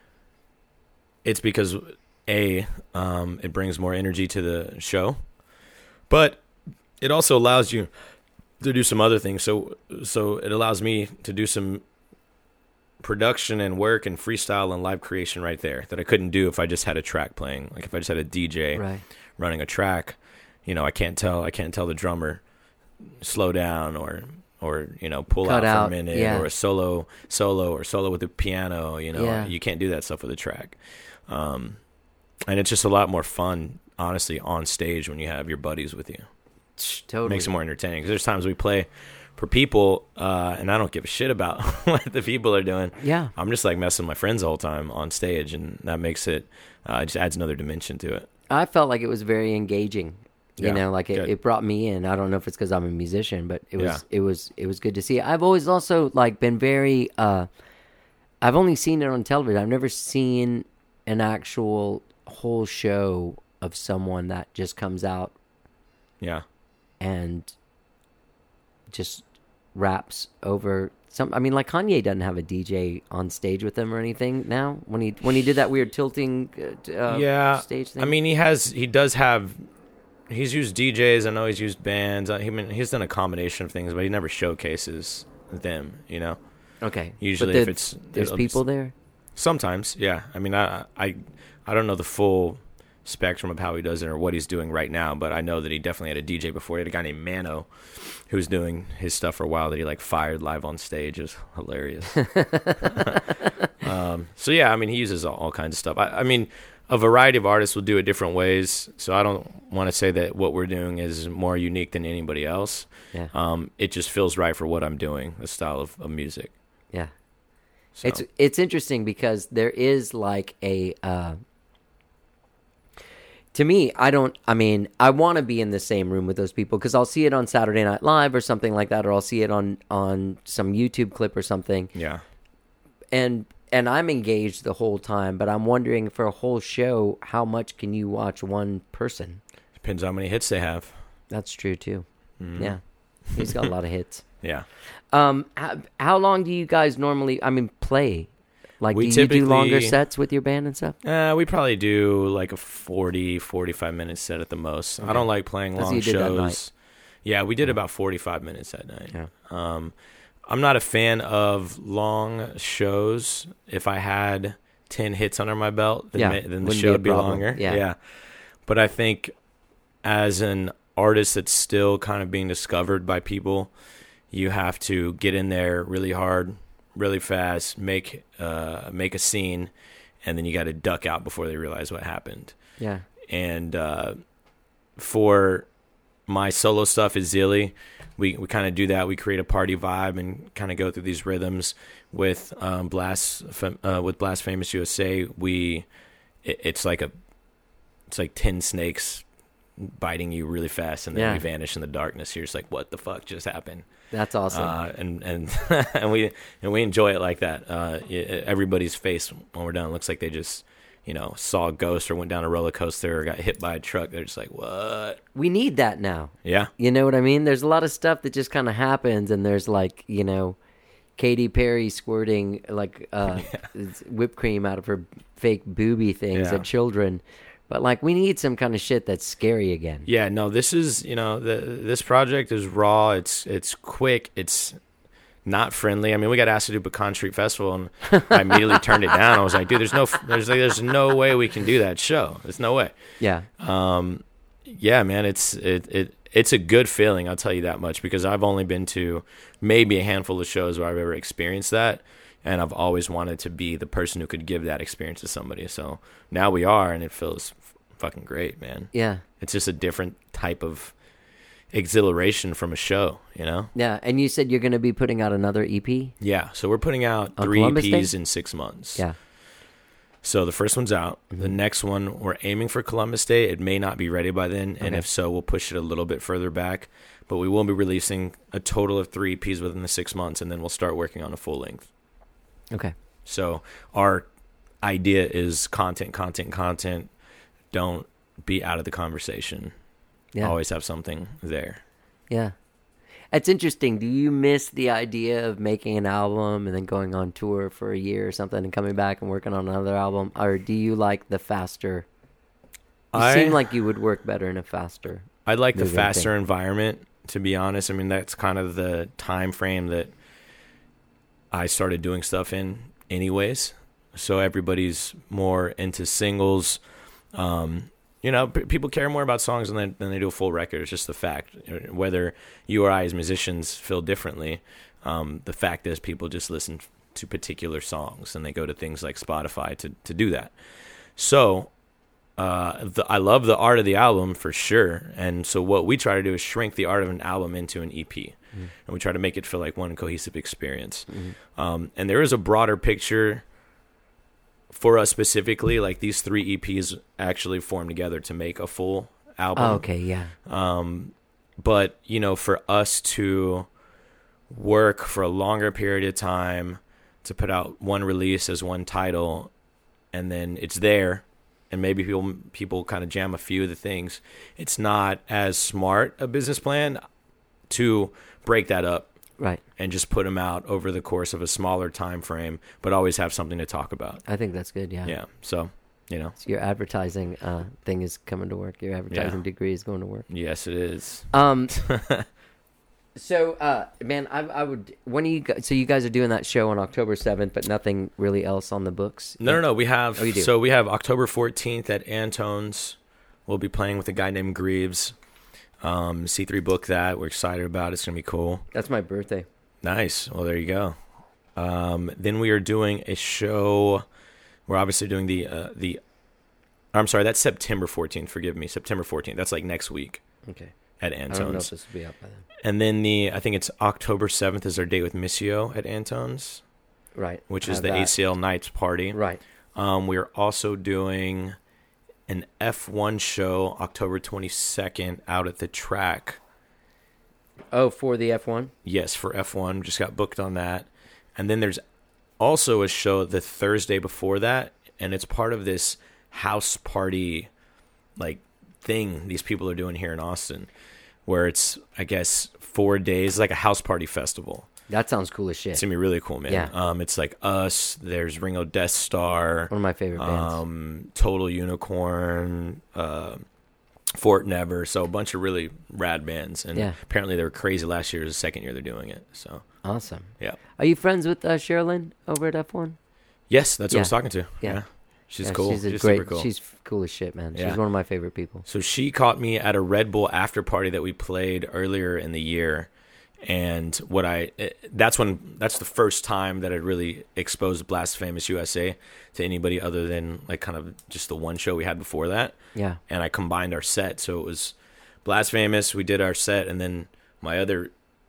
it's because a um, it brings more energy to the show, but it also allows you to do some other things. So so it allows me to do some production and work and freestyle and live creation right there that I couldn't do if I just had a track playing. Like if I just had a D J Right. running a track, you know, I can't tell I can't tell the drummer slow down or or you know pull Cut out, out, for a minute yeah. or a solo solo or solo with the piano. You know, Yeah. you can't do that stuff with a track. Um, and it's just a lot more fun, honestly, on stage when you have your buddies with you. Totally. Makes it more entertaining. Because there's times we play for people, uh, and I don't give a shit about what the people are doing. Yeah. I'm just like messing with my friends the whole time on stage, and that makes it, uh, it just adds another dimension to it. I felt like it was very engaging. You Yeah, know, like it, good. it brought me in. I don't know if it's because I'm a musician, but it was Yeah. it was it was good to see. I've always also like been very. Uh, I've only seen it on television. I've never seen an actual whole show of someone that just comes out Yeah. and just raps over some. I mean, like Kanye doesn't have a D J on stage with him or anything now. When he when he did that weird tilting uh, yeah. stage thing. I mean, he has, he does have, he's used D Js. I know he's used bands. I mean, he's done a combination of things, but he never showcases them, you know? okay. Usually But if there- it's, there's it'll people just- there. Sometimes, yeah. I mean, I, I, I don't know the full spectrum of how he does it or what he's doing right now, but I know that he definitely had a D J before. He had a guy named Mano who was doing his stuff for a while that he like fired live on stage. It was hilarious. um, so yeah, I mean, he uses all, all kinds of stuff. I, I mean, a variety of artists will do it different ways. So I don't want to say that what we're doing is more unique than anybody else. Yeah. Um, it just feels right for what I'm doing, the style of, of music. Yeah. So. It's it's interesting because there is like a uh, to me, I don't I mean, I want to be in the same room with those people because I'll see it on Saturday Night Live or something like that, or I'll see it on on some YouTube clip or something. Yeah. And and I'm engaged the whole time, but I'm wondering for a whole show, how much can you watch one person? Depends how many hits they have. That's true too. Mm-hmm. Yeah. He's got a lot of hits. Yeah. Um, how, how long do you guys normally, I mean, play? Like, We do you do longer typically- sets with your band and stuff? Uh, we probably do like a forty, forty-five minute set at the most. I don't like playing That's what long you did that night. shows. Yeah, we did about forty-five minutes that night. Yeah. Um, I'm not a fan of long shows. If I had ten hits under my belt, then, Yeah, ma- then the wouldn't show be a would be problem. longer. Yeah. yeah. But I think as an artist that's still kind of being discovered by people, you have to get in there really hard, really fast, make uh, make a scene, and then you got to duck out before they realize what happened. Yeah. And uh, for my solo stuff is Zilly. We we kind of do that. We create a party vibe and kind of go through these rhythms with um, Blast uh, with Blasphemous U S A. We it, it's like a it's like ten snakes biting you really fast, and then Yeah. we vanish in the darkness. You're just like, what the fuck just happened? That's awesome. Uh, and and and we and we enjoy it like that. Uh, y- everybody's face when we're done looks like they just, you know, saw a ghost or went down a roller coaster or got hit by a truck. They're just like, what? We need that now. Yeah. You know what I mean? There's a lot of stuff that just kind of happens, and there's like, you know, Katy Perry squirting like uh, whipped cream out of her fake booby things Yeah. at children. But like, we need some kind of shit that's scary again. Yeah, no, this is, you know, the this project is raw. It's it's quick. It's not friendly. I mean, we got asked to do Pecan Street Festival, and I immediately turned it down. I was like, dude, there's no, there's like, there's no way we can do that show. There's no way. Yeah. Um, yeah, man, it's it it it's a good feeling. I'll tell you that much, because I've only been to maybe a handful of shows where I've ever experienced that. And I've always wanted to be the person who could give that experience to somebody. So now we are, and it feels f- fucking great, man. Yeah. It's just a different type of exhilaration from a show, you know? Yeah. And you said you're going to be putting out another E P? Yeah. So we're putting out On three Columbus E Ps Day? in six months. Yeah. So the first one's out. Mm-hmm. The next one, we're aiming for Columbus Day. It may not be ready by then. And Okay. if so, we'll push it a little bit further back. But we will be releasing a total of three E Ps within the six months. And then we'll start working on a full length. Okay. So our idea is content, content, content. Don't be out of the conversation. Yeah. Always have something there. Yeah. It's interesting. Do you miss the idea of making an album and then going on tour for a year or something and coming back and working on another album? Or do you like the faster? You I seem like you would work better in a faster. I like the moving faster thing. environment, to be honest. I mean, that's kind of the time frame that I started doing stuff in anyways. So everybody's more into singles. Um, you know, p- people care more about songs than they, than they do a full record. It's just the fact. Whether you or I as musicians feel differently, um, the fact is people just listen to particular songs, and they go to things like Spotify to, to do that. So uh, the, I love the art of the album for sure. And so what we try to do is shrink the art of an album into an E P. Mm-hmm. And we try to make it feel like one cohesive experience. Mm-hmm. Um, and there is a broader picture for us specifically. Like, these three E Ps actually form together to make a full album. Oh, okay, yeah. Um, but, you know, for us to work for a longer period of time to put out one release as one title, and then it's there, and maybe people people kind of jam a few of the things, it's not as smart a business plan to break that up Right. and just put them out over the course of a smaller time frame, but always have something to talk about. I think that's good, yeah. Yeah. So, you know, So your advertising uh, thing is coming to work. Your advertising Yeah. degree is going to work. yes, it is. Um. So, uh, man, I, I would. When are you? gu- So you guys are doing that show on October seventh, but nothing really else on the books. No, no, no. We have Oh, you do? so we have October fourteenth at Antone's. We'll be playing with a guy named Greaves. Um, C three booked that. We're excited about it. It's gonna be cool. That's my birthday. Nice. Well, there you go. Um, then we are doing a show. We're obviously doing the uh, the. I'm sorry, that's September fourteenth. Forgive me, September fourteenth. That's like next week Okay. at I don't know if Antone's. this will be out by then. And then the I think it's October seventh is our date with Missio at Antone's, Right. which is Have the that. A C L Nights party. Right. Um, we're also doing an F one show October twenty-second out at the track. Oh, for the F one. Yes, for F one. Just got booked on that. And then there's also a show the Thursday before that, and it's part of this house party like thing these people are doing here in Austin, where it's, I guess, four days, like a house party festival. That sounds cool as shit. It's gonna be really cool, man. Yeah. Um, it's like us. There's Ringo Death Star. One of my favorite bands. Um, Total Unicorn, uh, Fort Never. So a bunch of really rad bands. And Yeah. apparently they were crazy last year. It was the second year they're doing it. So Awesome. yeah. Are you friends with uh, Sherilyn over at F one? Yes, that's who I was Yeah. talking to. Yeah. Yeah. She's Yeah, cool. She's a She's great. super cool. She's cool as shit, man. Yeah. She's one of my favorite people. So she caught me at a Red Bull after party that we played earlier in the year. And what I, eh, that's when, that's the first time that I really exposed Blasphemous U S A to anybody other than like kind of just the one show we had before that. Yeah. And I combined our set. So it was Blasphemous, we did our set, and then my other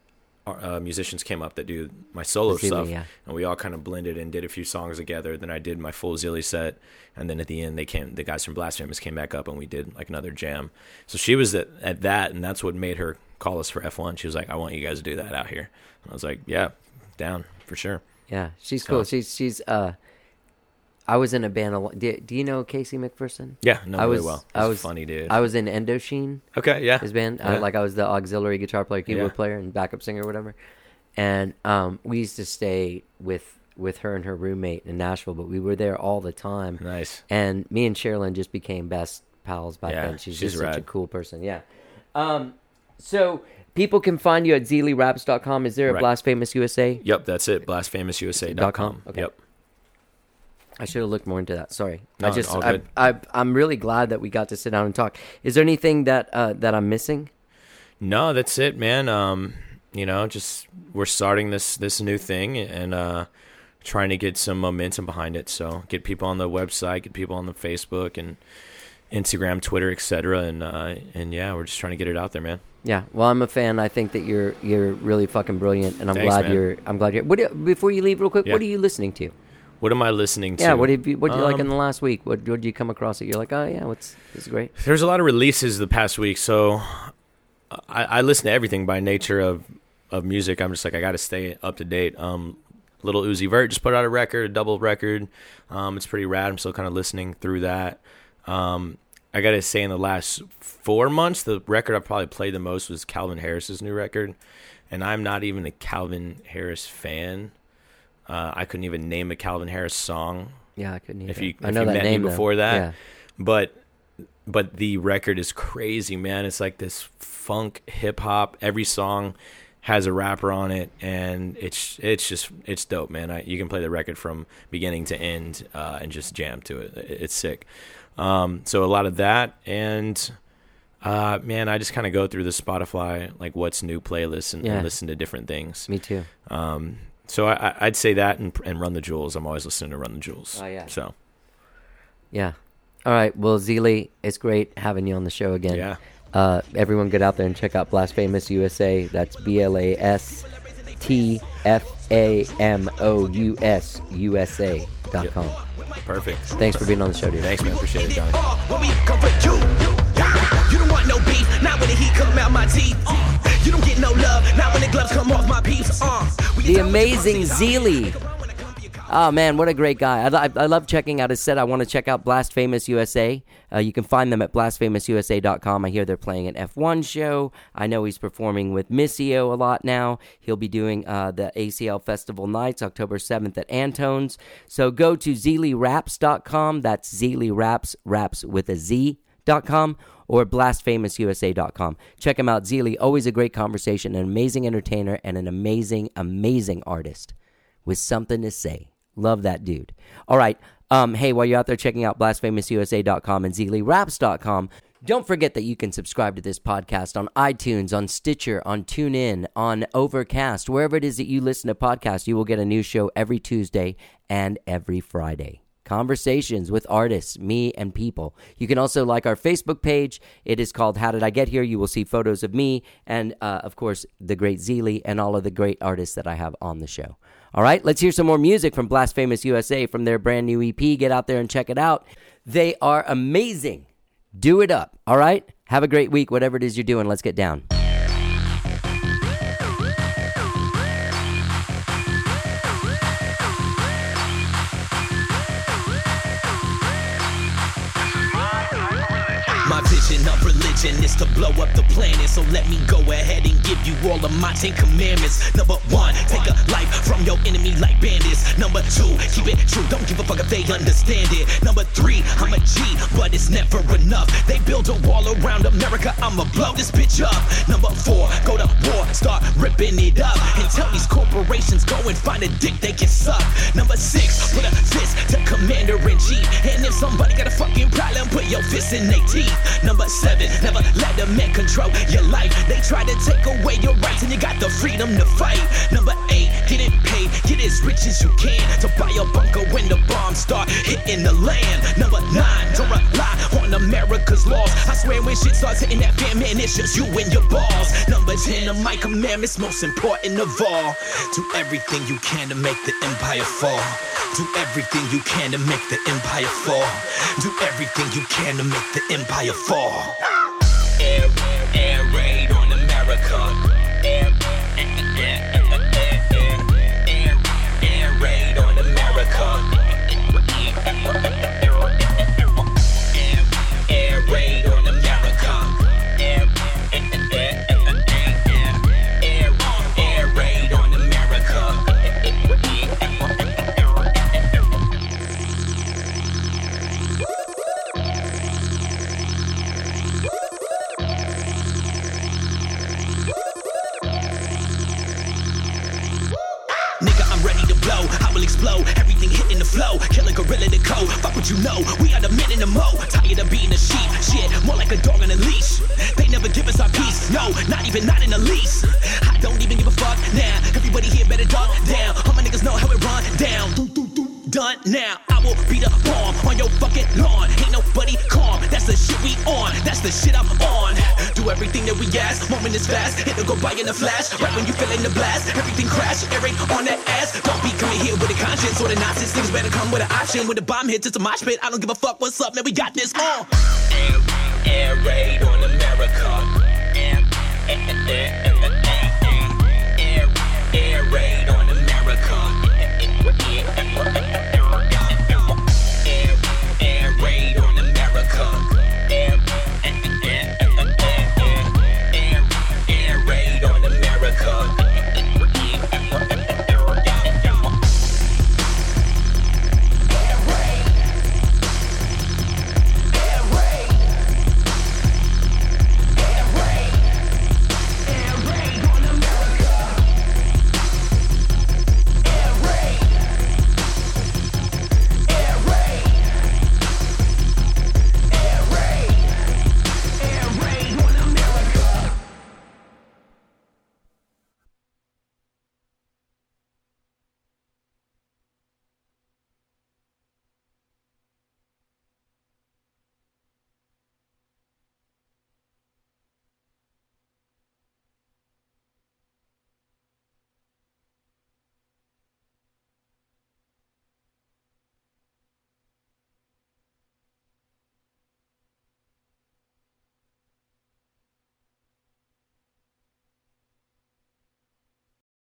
uh, musicians came up that do my solo Zilly, stuff, yeah. and we all kind of blended and did a few songs together. Then I did my full Zilly set, and then at the end, they came. The guys from Blasphemous came back up, and we did like another jam. So she was at, at that, and that's what made her call us for F one. She was like, "I want you guys to do that out here." And I was like, "Yeah, down for sure." Yeah, she's cool. So- She's she's. Uh, I was in a band. A lo- do, do you know Casey McPherson? Yeah, no, I really was, well. I He's a was funny dude. I was in Endosheen, okay, yeah, his band. Yeah. I, like I was the auxiliary guitar player, keyboard Yeah. player, and backup singer, or whatever. And um, we used to stay with with her and her roommate in Nashville, but we were there all the time. Nice. And me and Sherilyn just became best pals back Yeah, then. She's, she's just such a rad. cool person. Yeah. Um. So people can find you at zeely raps dot com. Is there a Right. Blasphemous U S A? Yep, that's it. blasphemous u s a dot com. Okay. Yep. I should have looked more into that. Sorry. No, I just all I, good. I I'm really glad that we got to sit down and talk. Is there anything that uh, that I'm missing? No, that's it, man. Um, you know, just we're starting this this new thing and uh, trying to get some momentum behind it. So get people on the website, get people on the Facebook and Instagram, Twitter, et cetera. And uh, and yeah, we're just trying to get it out there, man. Yeah. Well, I'm a fan. I think that you're you're really fucking brilliant, and I'm Thanks, glad man. you're I'm glad you're. What do, before you leave, real quick, Yeah. what are you listening to? What am I listening to? Yeah. What did you what did you like Um, in the last week? What what did you come across that you're like, oh yeah, what's this is great. There's a lot of releases the past week, so I, I listen to everything by nature of, of music. I'm just like, I got to stay up to date. Um, Little Uzi Vert just put out a record, a double record. Um, it's pretty rad. I'm still kind of listening through that. Um, I got to say, in the last four months, the record I probably played the most was Calvin Harris's new record, and I'm not even a Calvin Harris fan. Uh, I couldn't even name a Calvin Harris song. Yeah, I couldn't. Either. If you, I if know you that met name me though. before that, Yeah. but but the record is crazy, man. It's like this funk hip hop. Every song has a rapper on it, and it's it's just it's dope, man. I, you can play the record from beginning to end uh, and just jam to it. It's sick. Um, so a lot of that, and uh, man, I just kind of go through the Spotify like what's new playlist and, Yeah. and listen to different things. Me too. Um, so I, I- I'd say that and, and Run the Jewels. I'm always listening to Run the Jewels. Oh, yeah. So Yeah. All right. Well, Zeely, it's great having you on the show again. yeah. Uh, everyone get out there and check out Blasphemous U S A. That's B L A S T F A M O U S U S A dot com. Perfect. Thanks for being on the show, dude. Thanks, man. Appreciate it, Johnny. Uh, when we come for you, yeah. You don't want no beef, not when the heat come out my teeth. Uh, you don't get no love, not when the gloves come off my peeps. Uh, we The get down with amazing pussies. Zeely. Oh, man, what a great guy. I, I, I love checking out his set. I want to check out Blasphemous U S A. Uh, you can find them at blasphemous u s a dot com. I hear they're playing an F one show. I know he's performing with Missio a lot now. He'll be doing uh, the A C L Festival Nights, October seventh at Antone's. So go to zeely raps dot com. That's Zeely Raps, raps with a Z dot com, or blasphemous u s a dot com. Check him out. Zeely, always a great conversation, an amazing entertainer, and an amazing, amazing artist with something to say. Love that dude. All right. Um, hey, while you're out there checking out blasphemous u s a dot com and zeely raps dot com, don't forget that you can subscribe to this podcast on iTunes, on Stitcher, on TuneIn, on Overcast, wherever it is that you listen to podcasts. You will get a new show every Tuesday and every Friday. Conversations with artists, me and people. You can also like our Facebook page. It is called How Did I Get Here? You will see photos of me and, uh, of course, the great Zeely and all of the great artists that I have on the show. All right, let's hear some more music from Blasphemous U S A from their brand new E P. Get out there and check it out. They are amazing. Do it up, all right? Have a great week, whatever it is you're doing. Let's get down. My vision of religion is to blow up the planet. So let me go ahead and give you all of my Ten Commandments. Number one, take a life from your enemy like bandits. Number two, keep it true, don't give a fuck if they understand it. Number three, I'm a G, but it's never enough. They build a wall around America, I'ma blow this bitch up. Number four, go to war, start ripping it up. And tell these corporations, go and find a dick they can suck. Number six, put a fist to Commander-in-Chief. And if somebody got a fucking problem, put your fist in their teeth. Number seven, never let a man control your life. They try to take away your rights and you got the freedom to fight. Number eight, get it paid, get as rich as you can to buy a bunker when the bombs start hitting the land. Number nine, line. Don't rely on America's laws. I swear when shit starts hitting that fan, man, it's just you and your balls. Number ten of my commandments, most important of all. Do everything you can to make the empire fall. Do everything you can to make the empire fall. Do everything you can to make the empire fall. Air, air raid on America. Air, air, air, air, air, air, air raid on America. Air raid on America. Air, air, air, air, air raid on America. Nigga, I'm ready to blow. I will explode. Everything hitting the flow. Kill a gorilla to go. Fuck what you know. We are the men in the mo. Tired of being a sheep. Shit, more like a dog on a leash. They never give us our peace. No, not even not in the least. I don't even give a fuck now. Everybody here better duck down. All my niggas know how it run down. Do, do, do. Done now. I will be the bomb on your fucking lawn. Ain't nobody calm. That's the shit we on. That's the shit I'm on. Do everything that we ask. Moment is fast. It'll go by in a flash. Right when you feeling the blast. Everything crash. Air ain't on that ass. Don't be coming here with a conscience or the nonsense. Niggas better come with an option. When the bomb hits, it's a mosh pit. I don't give a fuck what's up, man. We got this on. Air, air raid on America. Air, air, air, air, air, air, air raid on America.